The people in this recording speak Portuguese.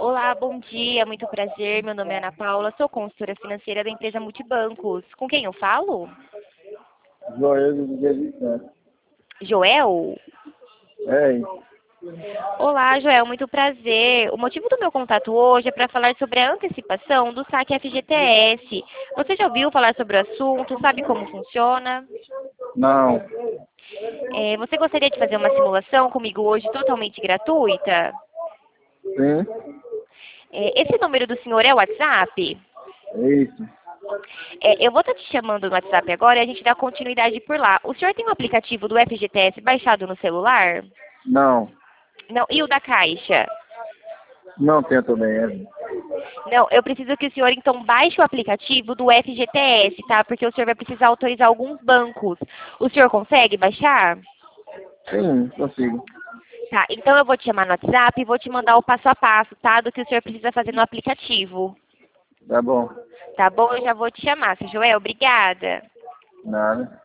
Olá, bom dia, muito prazer. Meu nome é Ana Paula, sou consultora financeira da empresa Multibancos. Com quem eu falo? Joel do Dia. Joel? É, Olá, Joel, muito prazer. O motivo do meu contato hoje é para falar sobre a antecipação do saque FGTS. Você já ouviu falar sobre o assunto? Sabe como funciona? não, Você gostaria de fazer uma simulação comigo hoje totalmente gratuita? sim, Esse número do senhor é o WhatsApp? é isso. Eu vou estar te chamando no WhatsApp agora e a gente dá continuidade por lá. O senhor tem o aplicativo do FGTS baixado no celular? Não, Não. E o da Caixa? não tenho também, Não, eu preciso que o senhor então baixe o aplicativo do FGTS, tá? Porque o senhor vai precisar autorizar alguns bancos. O senhor consegue baixar? Sim, consigo. Tá, então eu vou te chamar no WhatsApp e vou te mandar o passo a passo, tá? Do que o senhor precisa fazer no aplicativo. Tá bom. Tá bom? Eu já vou te chamar, seu Joel. Obrigada. Nada.